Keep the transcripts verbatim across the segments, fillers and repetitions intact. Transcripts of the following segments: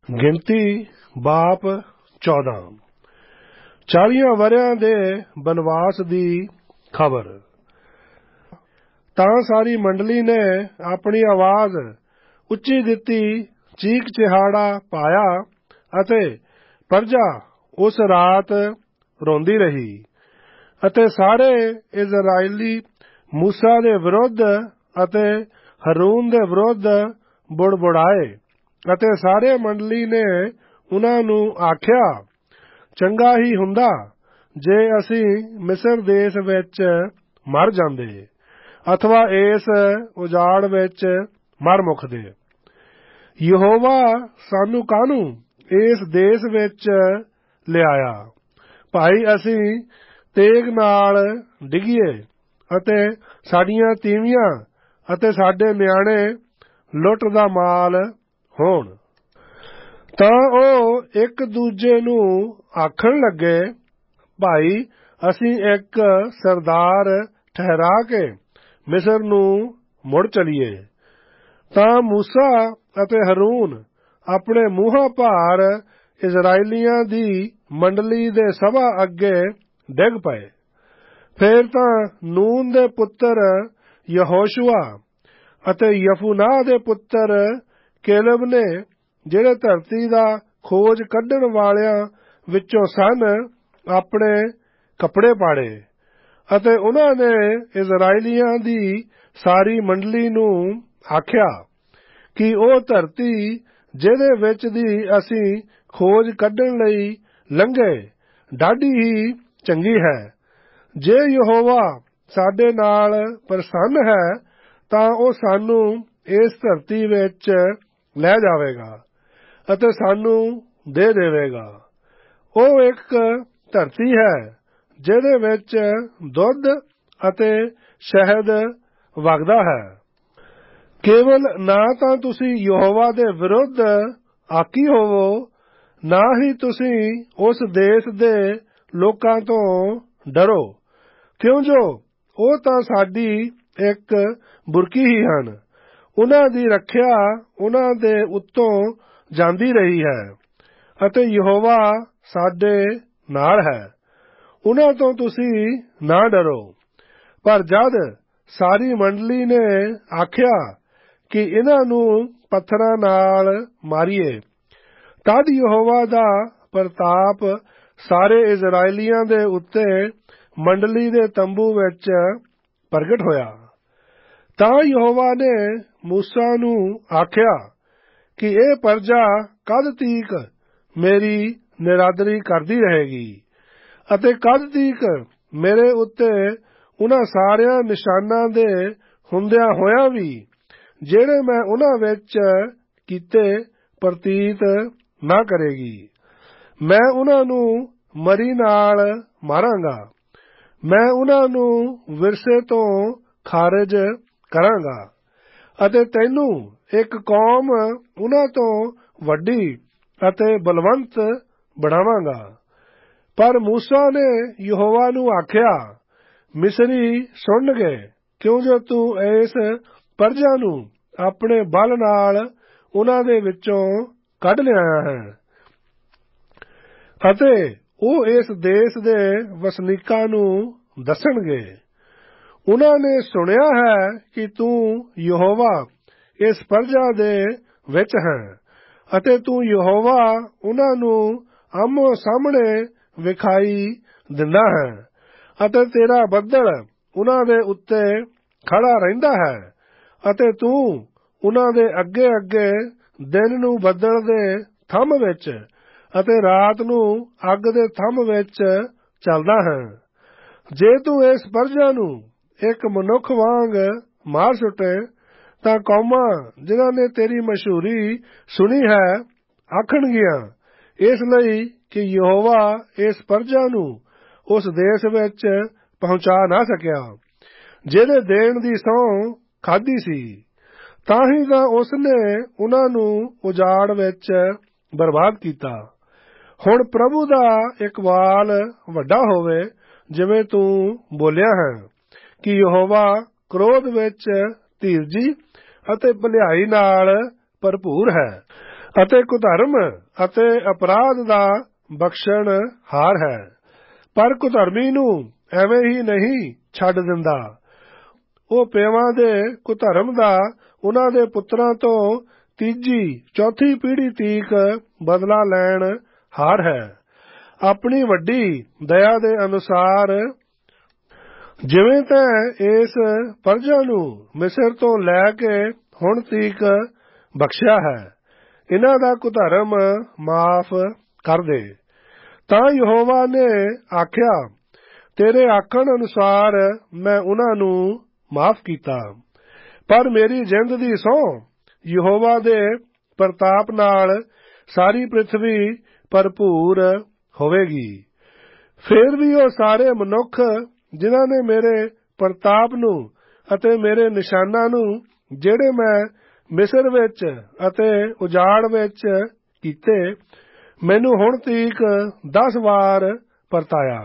ਗਿਣਤੀ ਬਾਪ ਚੌਦਾਂ। ਚਾਲੀਆਂ ਵਰਿਆਂ ਦੇ ਬਨਵਾਸ ਦੀ ਖਬਰ। ਤਾਂ ਸਾਰੀ ਮੰਡਲੀ ਨੇ ਆਪਣੀ ਆਵਾਜ਼ ਉੱਚੀ ਦਿੱਤੀ, ਚੀਕ ਚਿਹਾੜਾ ਪਾਇਆ ਅਤੇ ਪਰਜਾ ਉਸ ਰਾਤ ਰੋਂਦੀ ਰਹੀ। ਅਤੇ ਸਾਰੇ ਇਜ਼ਰਾਈਲੀ ਮੂਸਾ ਦੇ ਵਿਰੁੱਧ ਅਤੇ ਹरून ਦੇ ਵਿਰੁੱਧ ਬੁੜਬੁੜਾਏ। ਅਤੇ ਸਾਰੇ ਮੰਡਲੀ ਨੇ ਉਹਨਾਂ ਨੂੰ ਆਖਿਆ, ਚੰਗਾ ਹੀ ਹੁੰਦਾ ਜੇ ਅਸੀਂ ਮਿਸਰ ਦੇਸ਼ ਵਿੱਚ ਮਰ ਜਾਂਦੇ ਅਥਵਾ ਇਸ ਉਜਾੜ ਵਿੱਚ ਮਰ ਮੁੱਕਦੇ। ਯਹੋਵਾ ਸਾਨੂੰ ਕਾਹਨੂੰ ਇਸ ਦੇਸ਼ ਵਿੱਚ ਲਿਆਇਆ? ਭਾਈ ਅਸੀਂ ਤੇਗ ਨਾਲ ਡਿੱਗੀਏ ਅਤੇ ਸਾਡੀਆਂ ਤੀਵੀਆਂ ਅਤੇ ਸਾਡੇ ਨਿਆਣੇ ਲੁੱਟ ਦਾ ਮਾਲ ਹੋਣ। ਤਾਂ ਉਹ ਇੱਕ ਦੂਜੇ ਨੂੰ ਆਖਣ ਲੱਗੇ, ਭਾਈ ਅਸੀਂ ਇੱਕ ਸਰਦਾਰ ਠਹਿਰਾ ਕੇ ਮਿਸਰ ਨੂੰ ਮੁੜ ਚਲੀਏ। ਤਾਂ ਮੂਸਾ ਅਤੇ ਹरून ਆਪਣੇ ਮੂੰਹਾਂ ਭਾਰ ਇਜ਼ਰਾਈਲੀਆਂ ਦੀ ਮੰਡਲੀ ਦੇ ਸਭਾ ਅੱਗੇ ਡਿੱਗ ਪਏ। ਫੇਰ ਤਾਂ ਨੂਨ ਦੇ ਪੁੱਤਰ ਯਹੋਸ਼ੂਆ ਅਤੇ ਯਫੂਨਾਹ ਦੇ ਪੁੱਤਰ ਕੇਲਬ ਨੇ, ਜਿਹੜੇ ਧਰਤੀ ਦਾ ਖੋਜ ਕੱਢਣ ਵਾਲਿਆਂ ਵਿੱਚੋਂ ਸਨ, ਆਪਣੇ ਕੱਪੜੇ ਪਾੜੇ ਅਤੇ ਉਹਨਾਂ ਨੇ ਇਜ਼ਰਾਈਲੀਆਂ ਦੀ ਸਾਰੀ ਮੰਡਲੀ ਨੂੰ ਆਖਿਆ ਕਿ ਉਹ ਧਰਤੀ ਜਿਹਦੇ ਵਿੱਚ ਦੀ ਅਸੀਂ ਖੋਜ ਕੱਢਣ ਲਈ ਲੰਘੇ ਡਾਢੀ ਹੀ ਚੰਗੀ ਹੈ। ਜੇ ਯਹੋਵਾ ਸਾਡੇ ਨਾਲ ਪ੍ਰਸੰਨ ਹੈ ਤਾਂ ਉਹ ਸਾਨੂੰ ਇਸ ਧਰਤੀ ਵਿੱਚ ਲੈ ਜਾਵੇਗਾ ਅਤੇ ਸਾਨੂੰ ਦੇ ਦੇਵੇਗਾ। ਉਹ ਇੱਕ ਧਰਤੀ ਹੈ ਜਿਹਦੇ ਵਿੱਚ ਦੁੱਧ ਅਤੇ ਸ਼ਹਿਦ ਵਗਦਾ ਹੈ। ਕੇਵਲ ਨਾ ਤਾਂ ਤੁਸੀਂ ਯਹੋਵਾ ਦੇ ਵਿਰੁੱਧ ਆਕੀ ਹੋਵੋ, ਨਾ ਹੀ ਤੁਸੀਂ ਉਸ ਦੇਸ਼ ਦੇ ਲੋਕਾਂ ਤੋਂ ਡਰੋ, ਕਿਉਂ ਜੋ ਉਹ ਤਾਂ ਸਾਡੀ ਇੱਕ ਬੁਰਕੀ ਹੀ ਹਨ। ਉਹਨਾਂ ਦੀ ਰੱਖਿਆ ਉਹਨਾਂ ਦੇ ਉੱਤੋਂ ਜਾਂਦੀ ਰਹੀ ਹੈ ਅਤੇ ਯਹੋਵਾ ਸਾਡੇ ਨਾਲ ਹੈ। ਉਹਨਾਂ ਤੋਂ ਤੁਸੀਂ ਨਾ ਡਰੋ। ਪਰ ਜਦ ਸਾਰੀ ਮੰਡਲੀ ਨੇ ਆਖਿਆ ਕਿ ਇਹਨਾਂ ਨੂੰ ਪੱਥਰਾਂ ਨਾਲ ਮਾਰੀਏ, ਤਦ ਯਹੋਵਾ ਦਾ ਪ੍ਰਤਾਪ ਸਾਰੇ ਇਜ਼ਰਾਈਲੀਆਂ ਦੇ ਉੱਤੇ ਮੰਡਲੀ ਦੇ ਤੰਬੂ ਵਿੱਚ ਪ੍ਰਗਟ ਹੋਇਆ। ਤਾਂ ਯਹੋਵਾ ਨੇ ਮੂਸਾ ਨੂੰ ਆਖਿਆ ਕਿ ਇਹ ਪਰਜਾ ਕਦ ਤੀਕ ਮੇਰੀ ਨਿਰਾਦਰੀ ਕਰਦੀ ਰਹੇਗੀ ਅਤੇ ਕਦ ਤੀਕ ਮੇਰੇ ਉੱਤੇ ਉਹਨਾਂ ਸਾਰਿਆਂ ਨਿਸ਼ਾਨਾਂ ਦੇ ਹੁੰਦਿਆਂ ਹੋਇਆਂ ਵੀ, ਜਿਹੜੇ ਮੈਂ ਉਹਨਾਂ ਵਿੱਚ ਕੀਤੇ, ਪ੍ਰਤੀਤ ਨਾ ਕਰੇਗੀ। ਮੈਂ ਉਹਨਾਂ ਨੂੰ ਮਰੀ ਨਾਲ ਮਾਰਾਂਗਾ। ਮੈਂ ਉਹਨਾਂ ਨੂੰ ਵਿਰਸੇ ਤੋਂ ਖਾਰਜ ਕਰਾਂਗਾ ਅਤੇ ਤੈਨੂੰ ਇੱਕ ਕੌਮ ਉਹਨਾਂ ਤੋਂ ਵੱਡੀ ਅਤੇ ਬਲਵੰਤ ਬਣਾਵਾਂਗਾ। ਪਰ ਮੂਸਾ ਨੇ ਯਹੋਵਾ ਨੂੰ ਆਖਿਆ, ਮਿਸਰੀ ਸੁਣਨਗੇ, ਕਿਉਂ ਜੋ ਤੂੰ ਇਸ ਪਰਜਾ ਨੂੰ ਆਪਣੇ ਬਲ ਨਾਲ ਉਹਨਾਂ ਦੇ ਵਿੱਚੋਂ ਕੱਢ ਲਿਆਇਆ ਹੈ। ਅਤੇ ਉਹ ਇਸ ਦੇਸ਼ ਦੇ ਵਸਨੀਕਾਂ ਨੂੰ ਦੱਸਣਗੇ, ਉਹਨਾਂ ਨੇ ਸੁਣਿਆ ਹੈ ਕਿ ਤੂੰ ਯਹੋਵਾ ਇਸ ਪਰਜਾ ਦੇ ਵਿੱਚ ਹੈ ਅਤੇ ਤੂੰ ਯਹੋਵਾ ਉਹਨਾਂ ਨੂੰ ਆਮੋ ਸਾਹਮਣੇ ਵਿਖਾਈ ਦਿੰਦਾ ਹੈ ਅਤੇ ਤੇਰਾ ਬੱਦਲ ਉਹਨਾਂ ਦੇ ਉੱਤੇ ਖੜਾ ਰਹਿੰਦਾ ਹੈ ਅਤੇ ਤੂੰ ਉਹਨਾਂ ਦੇ ਅੱਗੇ ਅੱਗੇ ਦਿਨ ਨੂੰ ਬੱਦਲ ਦੇ ਥੰਮ ਵਿੱਚ ਅਤੇ ਰਾਤ ਨੂੰ ਅੱਗ ਦੇ ਥੰਮ ਵਿੱਚ ਚੱਲਦਾ ਹੈ। ਜੇ ਤੂੰ ਇਸ ਪਰਜਾ ਨੂੰ ਇੱਕ ਮਨੁੱਖ ਵਾਂਗ ਮਾਰ ਸੁੱਟੇ, ਤਾਂ ਕੌਮਾਂ ਜਿਨ੍ਹਾਂ ਨੇ ਤੇਰੀ ਮਸ਼ਹੂਰੀ ਸੁਣੀ ਹੈ ਆਖਣਗੀਆਂ, ਇਸ ਲਈ ਕਿ ਯਹੋਵਾ ਇਸ ਪਰਜਾ ਨੂੰ ਉਸ ਦੇਸ਼ ਵਿੱਚ ਪਹੁੰਚਾ ਨਾ ਸਕਿਆ ਜਿਹਦੇ ਦੇਣ ਦੀ ਸਹੁੰ ਖਾਧੀ ਸੀ। ਤਾਂ ਹੀ ਤਾਂ ਉਸਨੇ ਉਹਨਾਂ ਨੂੰ ਉਜਾੜ ਵਿੱਚ ਬਰਬਾਦ ਕੀਤਾ। ਹੁਣ ਪ੍ਰਭੂ ਦਾ ਇਕਬਾਲ ਵੱਡਾ ਹੋਵੇ, ਜਿਵੇਂ ਤੂੰ ਬੋਲਿਆ ਹੈ ਕਿ ਯਹੋਵਾ ਕ੍ਰੋਧ ਵਿੱਚ ਧੀਰਜੀ ਅਤੇ ਭਲਾਈ ਨਾਲ ਭਰਪੂਰ ਹੈ ਅਤੇ ਕੁਧਰਮ ਅਤੇ ਅਪਰਾਧ ਦਾ ਬਖਸ਼ਣ ਹਾਰ ਹੈ। ਪਰ ਕੁਧਰਮੀ ਨੂੰ ਐਵੇਂ ਹੀ ਨਹੀਂ ਛੱਡ ਦਿੰਦਾ। ਉਹ ਪਿਓਾਂ ਦੇ ਕੁਧਰਮ ਦਾ ਉਹਨਾਂ ਦੇ ਪੁੱਤਰਾਂ ਤੋਂ ਤੀਜੀ ਚੌਥੀ ਪੀੜ੍ਹੀ ਤੀਕ ਬਦਲਾ ਲੈਣ ਹਾਰ ਹੈ। ਆਪਣੀ ਵੱਡੀ ਦਇਆ ਦੇ ਅਨੁਸਾਰ ਜਿਵੇਂ ਤੈਂ ਇਸ ਪਰਜਾ ਨੂੰ ਮਿਸਰ ਤੋਂ ਲੈ ਕੇ ਹੁਣ ਤੀਕ ਬਖਸ਼ਿਆ ਹੈ, ਇਹਨਾਂ ਦਾ ਕੁਧਰਮ ਮਾਫ ਕਰ ਦੇ। ਤਾਂ ਯਹੋਵਾ ਨੇ ਆਖਿਆ, ਤੇਰੇ ਆਖਣ ਅਨੁਸਾਰ ਮੈਂ ਉਹਨਾਂ ਨੂੰ ਮਾਫ ਕੀਤਾ। ਪਰ ਮੇਰੀ ਜਿੰਦ ਦੀ ਸਹੁੰ, ਯਹੋਵਾ ਦੇ ਪ੍ਰਤਾਪ ਨਾਲ ਸਾਰੀ ਪ੍ਰਿਥਵੀ ਭਰਪੂਰ ਹੋਵੇਗੀ। ਫਿਰ ਵੀ ਉਹ ਸਾਰੇ ਮਨੁੱਖ ਜਿਨ੍ਹਾਂ ਨੇ ਮੇਰੇ ਪ੍ਰਤਾਪ ਨੂੰ ਅਤੇ ਮੇਰੇ ਨਿਸ਼ਾਨਾਂ ਨੂੰ, ਜਿਹੜੇ ਮੈਂ ਮਿਸਰ ਵਿੱਚ ਅਤੇ ਉਜਾੜ ਵਿੱਚ ਕੀਤੇ, ਮੈਨੂੰ ਹੁਣ ਤੀਕ ਦਸ ਵਾਰ ਪਰਤਾਇਆ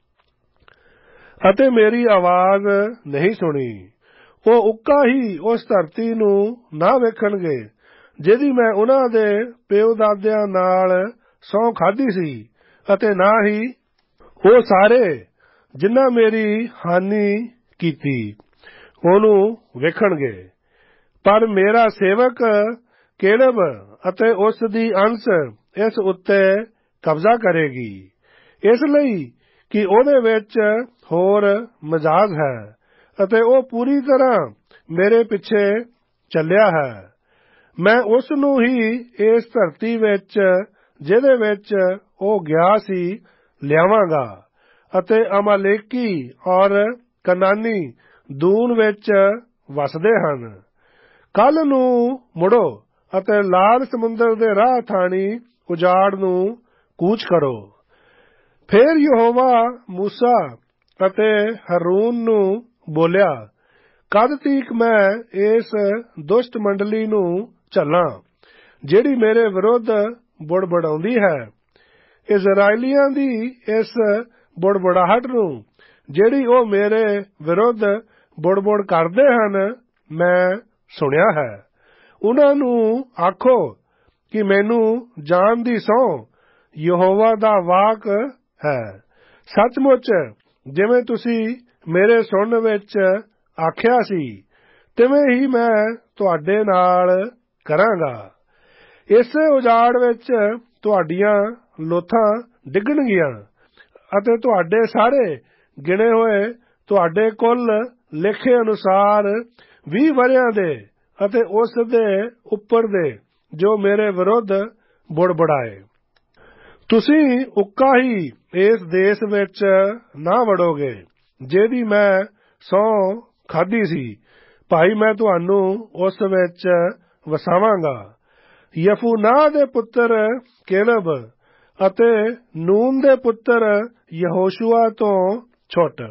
ਅਤੇ ਮੇਰੀ ਆਵਾਜ਼ ਨਹੀਂ ਸੁਣੀ। ਉਹ ਉੱਕਾ ਹੀ ਉਸ ਧਰਤੀ ਨੂੰ ਨਾ ਵੇਖਣਗੇ ਜਿਹਦੀ ਮੈਂ ਉਹਨਾਂ ਦੇ ਪਿਓ ਦਾਦਿਆਂ ਨਾਲ ਸਹੁੰ ਖਾਧੀ ਸੀ, ਅਤੇ ਨਾ ਹੀ ਉਹ ਸਾਰੇ ਜਿਨ੍ਹਾਂ ਮੇਰੀ ਹਾਨੀ ਕੀਤੀ ਉਹਨੂੰ ਵੇਖਣਗੇ। ਪਰ ਮੇਰਾ ਸੇਵਕ ਕੇਲਬ ਅਤੇ ਉਸ ਦੀ ਅੰਸ਼ ਇਸ ਉੱਤੇ ਕਬਜ਼ਾ ਕਰੇਗੀ, ਇਸ ਲਈ ਕਿ ਉਹਦੇ ਵਿੱਚ ਹੋਰ ਮਜਾਜ ਹੈ ਅਤੇ ਉਹ ਪੂਰੀ ਤਰ੍ਹਾਂ ਮੇਰੇ ਪਿੱਛੇ ਚੱਲਿਆ ਹੈ। ਮੈਂ ਉਸ ਨੂੰ ਹੀ ਇਸ ਧਰਤੀ ਵਿੱਚ ਜਿਹਦੇ ਵਿੱਚ ਉਹ ਗਿਆ ਸੀ ਲਿਆਵਾਂਗਾ, ਅਤੇ ਅਮਾਲੇਕੀ ਔਰ ਕਨਾਨੀ ਦੂਨ ਵਿੱਚ ਵਸਦੇ ਹਨ। ਕੱਲ ਨੂੰ ਮੁੜੋ ਅਤੇ ਲਾਲ ਸਮੁੰਦਰ ਦੇ ਰਾਹ ਥਾਣੀ ਉਜਾੜ ਨੂੰ ਕੂਚ ਕਰੋ। ਫਿਰ ਯਹੋਵਾ ਮੂਸਾ ਅਤੇ ਹਰੂਨ ਨੂੰ ਬੋਲਿਆ, ਕਦ ਤੀਕ ਮੈਂ ਇਸ ਦੁਸ਼ਟ ਮੰਡਲੀ ਨੂੰ ਝੱਲਾਂ ਜਿਹੜੀ ਮੇਰੇ ਵਿਰੁੱਧ ਬੁੜਬੁੜਾਉਂਦੀ ਹੈ? ਇਜ਼ਰਾਈਲੀਆਂ ਦੀ ਇਸ ਬੁੜਬੁੜਾਹਟ ਨੂੰ ਜਿਹੜੀ ਉਹ ਮੇਰੇ ਵਿਰੁੱਧ ਬੁੜਬੁੜ ਕਰਦੇ ਹਨ ਮੈਂ ਸੁਣਿਆ ਹੈ। ਉਹਨਾਂ ਨੂੰ ਆਖੋ ਕਿ ਮੈਨੂੰ ਜਾਨ ਦੀ ਸਹੁੰ ਯਹੋਵਾ ਦਾ ਵਾਕ ਹੈ, ਸੱਚਮੁੱਚ ਜਿਵੇਂ ਤੁਸੀਂ ਮੇਰੇ ਸੁਣਨ ਵਿੱਚ ਆਖਿਆ ਸੀ, ਤਿਵੇਂ ਹੀ ਮੈਂ ਤੁਹਾਡੇ ਨਾਲ ਕਰਾਂਗਾ। ਇਸੇ ਉਜਾੜ ਵਿੱਚ ਤੁਹਾਡੀਆਂ ਲੋਥਾਂ ਡਿੱਗਣਗੀਆਂ ਅਤੇ ਤੁਹਾਡੇ ਸਾਰੇ ਗਿਣੇ ਹੋਏ ਤੁਹਾਡੇ ਕੁੱਲ ਲੇਖੇ ਅਨੁਸਾਰ ਵੀਹ ਵਰ੍ਹਿਆਂ ਦੇ ਅਤੇ ਉਸ ਦੇ ਉੱਪਰ ਦੇ ਜੋ ਮੇਰੇ ਵਿਰੁੱਧ ਬੁੜਬੁੜਾਏ। ਤੁਸੀਂ ਉੱਕਾ ਹੀ ਇਸ ਦੇਸ਼ ਵਿੱਚ ਨਾ ਵੜੋਗੇ ਜਿਹਦੀ ਮੈਂ ਸਹੁੰ ਖਾਧੀ ਸੀ। ਭਾਈ ਮੈਂ ਤੁਹਾਨੂੰ ਉਸ ਵਿੱਚ ਵਸਾਵਾਂਗਾ। ਯਫੂਨਾਹ ਦੇ ਪੁੱਤਰ ਕੇਲਬ ਅਤੇ ਨੂਨ ਦੇ ਪੁੱਤਰ ਯਹੋਸ਼ੂਆ ਤੋਂ ਛੁੱਟ।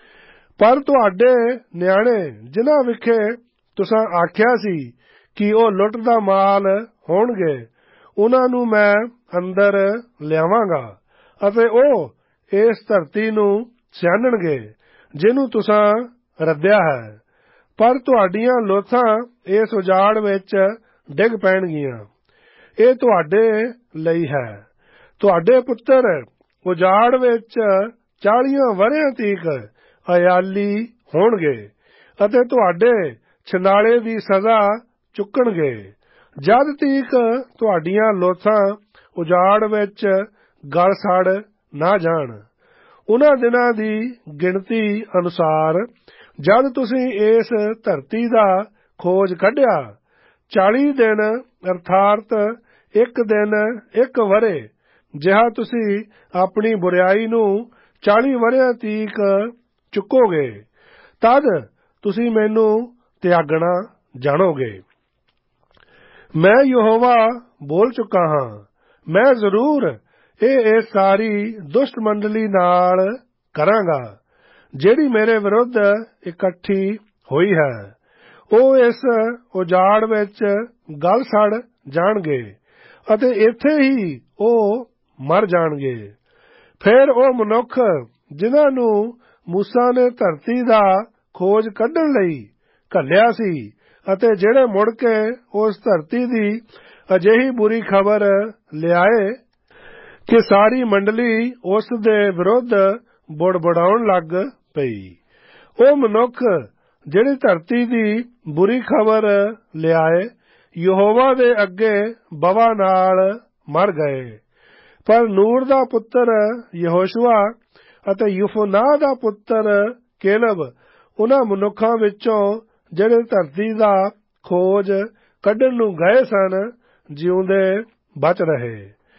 ਪਰ ਤੁਹਾਡੇ ਨਿਆਣੇ ਜਿਨ੍ਹਾਂ ਵਿਖੇ ਤੁਸਾਂ ਆਖਿਆ ਸੀ ਕਿ ਉਹ ਲੁੱਟ ਦਾ ਮਾਲ ਹੋਣਗੇ, ਉਹਨਾਂ ਨੂੰ ਮੈਂ ਅੰਦਰ ਲਿਆਵਾਂਗਾ ਅਤੇ ਉਹ ਇਸ ਧਰਤੀ ਨੂੰ ਸਿਆਣਨਗੇ ਜਿਹਨੂੰ ਤੁਸਾਂ ਰੱਦਿਆ ਹੈ। ਪਰ ਤੁਹਾਡੀਆਂ ਲੋਥਾਂ ਇਸ ਉਜਾੜ ਵਿੱਚ ਡਿੱਗ ਪੈਣਗੀਆਂ। ਇਹ ਤੁਹਾਡੇ ਲਈ ਹੈ। ਤੁਹਾਡੇ ਪੁੱਤਰ ਉਜਾੜ ਵਿੱਚ ਚਾਲੀਆਂ ਵਰ੍ਹਿਆਂ ਤੀਕ ਅਯਾਲੀ ਹੋਣਗੇ ਅਤੇ ਤੁਹਾਡੇ ਛੰਡਾਲੇ ਦੀ ਸਜ਼ਾ ਚੁੱਕਣਗੇ, ਜਦ ਤੀਕ ਤੁਹਾਡੀਆਂ ਲੋਥਾਂ ਉਜਾੜ ਵਿੱਚ ਗਲ ਸੜ ਨਾ ਜਾਣ। ਉਹਨਾਂ ਦਿਨਾਂ ਦੀ ਗਿਣਤੀ ਅਨੁਸਾਰ ਜਦ ਤੁਸੀਂ ਇਸ ਧਰਤੀ ਦਾ ਖੋਜ ਕੱਢਿਆ, ਚਾਲੀ ਦਿਨ ਅਰਥਾਤ ਇੱਕ ਦਿਨ ਇੱਕ ਵਰ੍ਹੇ ਜਿਹਾ ਤੁਸੀਂ ਆਪਣੀ ਬੁਰਿਆਈ ਨੂੰ ਚਾਲੀ ਵਰ੍ਹਿਆਂ ਤੀਕ ਚੁੱਕੋਗੇ, ਤਦ ਤੁਸੀਂ ਮੈਨੂੰ ਤਿਆਗਣਾ ਜਾਣੋਗੇ। ਮੈਂ ਯਹੋਵਾ ਬੋਲ ਚੁੱਕਾ ਹਾਂ। ਮੈਂ ਜ਼ਰੂਰ ਇਹ ਇਹ ਸਾਰੀ ਦੁਸ਼ਟ ਮੰਡਲੀ ਨਾਲ ਕਰਾਂਗਾ ਜਿਹੜੀ ਮੇਰੇ ਵਿਰੁੱਧ ਇਕੱਠੀ ਹੋਈ ਹੈ। ਉਹ ਇਸ ਉਜਾੜ ਵਿੱਚ ਗਲ ਸੜ ਜਾਣਗੇ ਅਤੇ ਇੱਥੇ ਹੀ ਉਹ ਮਰ ਜਾਣਗੇ। ਫਿਰ ਉਹ ਮਨੁੱਖ ਜਿਨ੍ਹਾਂ ਨੂੰ ਮੂਸਾ ਨੇ ਧਰਤੀ ਦਾ ਖੋਜ ਕੱਢਣ ਲਈ ਘੱਲਿਆ ਸੀ ਅਤੇ ਜਿਹੜੇ ਮੁੜ ਕੇ ਉਸ ਧਰਤੀ ਦੀ ਅਜਿਹੀ ਬੁਰੀ ਖਬਰ ਲਿਆਏ ਕਿ ਸਾਰੀ ਮੰਡਲੀ ਉਸ ਦੇ ਵਿਰੁੱਧ ਬੁੜਬੁੜਾਉਣ ਲੱਗ ਪਈ। ਉਹ ਮਨੁੱਖ ਜਿਹੜੀ ਧਰਤੀ ਦੀ ਬੁਰੀ ਖਬਰ ਲਿਆਏ ਯਹੋਵਾ ਦੇ ਅੱਗੇ ਬਵਾ ਨਾਲ ਮਰ ਗਏ। ਪਰ ਨੂਰ ਦਾ ਪੁੱਤਰ ਯਹੋਸ਼ੂਆ ਅਤੇ ਯੁਫੁਨਾਹ ਦਾ ਪੁੱਤਰ ਕੇਲਬ ਉਹਨਾਂ ਮਨੁੱਖਾਂ ਵਿੱਚੋਂ ਜਿਹੜੇ ਧਰਤੀ ਦਾ ਖੋਜ ਕੱਢਣ ਨੂੰ ਗਏ ਸਨ ਜਿਉਂਦੇ ਬਚ ਰਹੇ।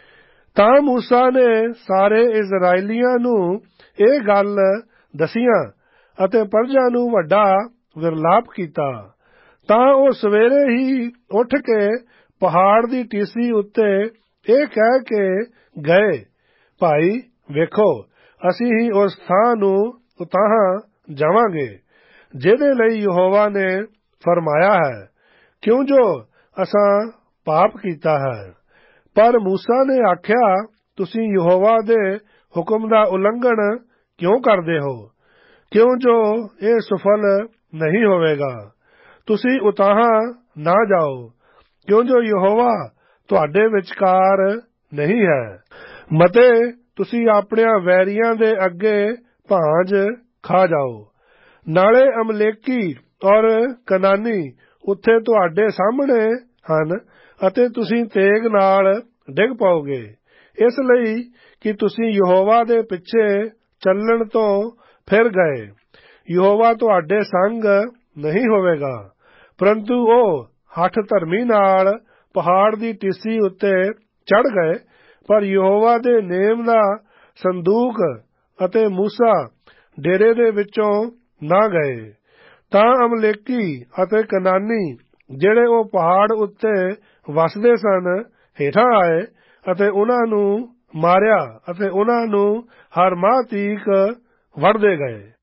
ਤਾਂ ਮੂਸਾ ਨੇ ਸਾਰੇ ਇਜ਼ਰਾਈਲੀਆਂ ਨੂੰ ਇਹ ਗੱਲ ਦੱਸੀਆਂ ਅਤੇ ਪ੍ਰਜਾ ਨੂੰ ਵੱਡਾ ਵਿਰਲਾਪ ਕੀਤਾ। ਤਾਂ ਉਹ ਸਵੇਰੇ ਹੀ ਉੱਠ ਕੇ ਪਹਾੜ ਦੀ ਟੀਸੀ ਉੱਤੇ ਇਹ ਕਹਿ ਕੇ ਗਏ, ਭਾਈ ਵੇਖੋ, ਅਸੀਂ ਹੀ ਉਸ ਥਾਂ ਨੂੰ ਉਤਾਹਾਂ ਜਾਵਾਂਗੇ ਜਿਹਦੇ ਲਈ ਯਹੋਵਾ ਨੇ ਫਰਮਾਇਆ ਹੈ, ਕਿਉਂ ਜੋ ਅਸਾਂ ਪਾਪ ਕੀਤਾ ਹੈ। ਪਰ ਮੂਸਾ ਨੇ ਆਖਿਆ, ਤੁਸੀਂ ਯਹੋਵਾ ਦੇ ਹੁਕਮ ਦਾ ਉਲੰਘਣ ਕਿਉਂ ਕਰਦੇ ਹੋ, ਕਿਉਂ ਜੋ ਇਹ ਸਫਲ ਨਹੀਂ ਹੋਵੇਗਾ। ਤੁਸੀਂ ਉਤਾਹਾਂ ਨਾ ਜਾਓ, ਕਿਉਂ ਜੋ ਯਹੋਵਾ ਤੁਹਾਡੇ ਵਿਚਕਾਰ ਨਹੀਂ ਹੈ। ਮਤੇ ਤੁਸੀਂ ਆਪਣਿਆਂ ਵੈਰੀਆਂ ਦੇ ਅੱਗੇ ਭਾਂਜ ਖਾ ਜਾਓ। ਨਾਲੇ ਅਮਲੇਕੀ ਔਰ ਕਨਾਨੀ ਉੱਥੇ ਤੁਹਾਡੇ ਸਾਹਮਣੇ ਹਨ ਅਤੇ ਤੁਸੀਂ ਤੇਗ ਨਾਲ ਡਿੱਗ ਪਾਓਗੇ, ਇਸ ਲਈ ਕਿ ਤੁਸੀਂ ਯਹੋਵਾ ਦੇ ਪਿੱਛੇ ਚੱਲਣ ਤੋਂ ਫਿਰ ਗਏ। ਯਹੋਵਾ ਤੁਹਾਡੇ ਸੰਗ ਨਹੀਂ ਹੋਵੇਗਾ, ਪਰੰਤੂ ਉਹ ਹੱਠ ਧਰਮੀ ਨਾਲ ਪਹਾੜ ਦੀ ਟੀਸੀ ਉੱਤੇ ਚੜ੍ਹ ਗਏ। ਪਰ ਯਹੋਵਾ ਦੇ ਨੇਮ ਦਾ ਸੰਦੂਕ ਅਤੇ ਮੂਸਾ ਡੇਰੇ ਦੇ ਵਿੱਚੋਂ ਨਾ ਗਏ। ਤਾਂ ਅਮਲੇਕੀ ਅਤੇ ਕਨਾਨੀ ਜਿਹੜੇ ਉਹ ਪਹਾੜ ਉੱਤੇ ਵਸਦੇ ਸਨ ਹੇਠਾਂ ਆਏ ਅਤੇ ਉਹਨਾਂ ਨੂੰ ਮਾਰਿਆ ਅਤੇ ਉਹਨਾਂ ਨੂੰ ਹਰ ਮਾਹ ਤੀਕ ਵੱਢਦੇ ਗਏ।